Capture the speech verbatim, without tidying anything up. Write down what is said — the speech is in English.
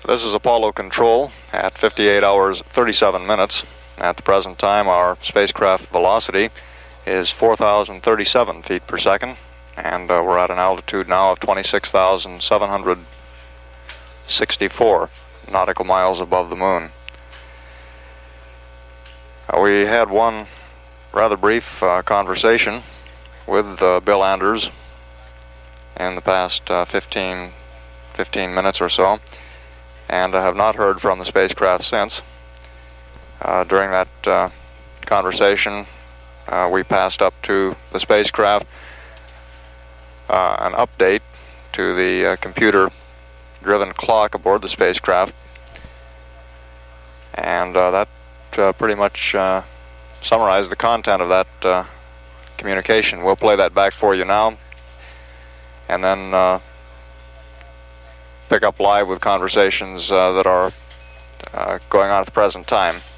This is Apollo Control at fifty-eight hours, thirty-seven minutes. At the present time, our spacecraft velocity is four thousand thirty-seven feet per second, and uh, we're at an altitude now of twenty-six thousand seven hundred sixty-four nautical miles above the moon. Uh, we had one rather brief uh, conversation with uh, Bill Anders in the past uh, fifteen, fifteen minutes or so, and I have not heard from the spacecraft since. Uh, during that uh, conversation, uh, we passed up to the spacecraft uh, an update to the uh, computer-driven clock aboard the spacecraft, and uh, that uh, pretty much uh, summarized the content of that uh, communication. We'll play that back for you now, and then uh, pick up live with conversations uh, that are uh, going on at the present time.